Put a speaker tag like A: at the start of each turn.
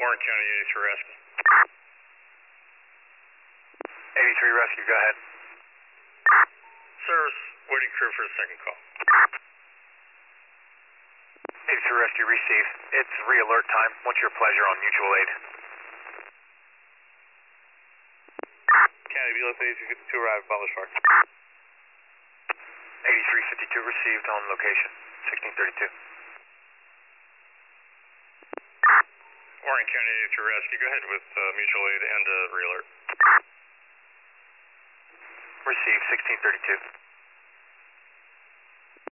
A: Warren County 83 Rescue.
B: 83 Rescue, go ahead.
A: Service, waiting crew for the second call.
B: 83 Rescue, receive. It's re-alert time. What's your pleasure on mutual aid?
A: County Below 8352 arrived at Butler's Park.
B: 8352 received on location. 1632.
A: Warren County 83 Rescue, go ahead with mutual aid and re-alert.
B: Receive 1632.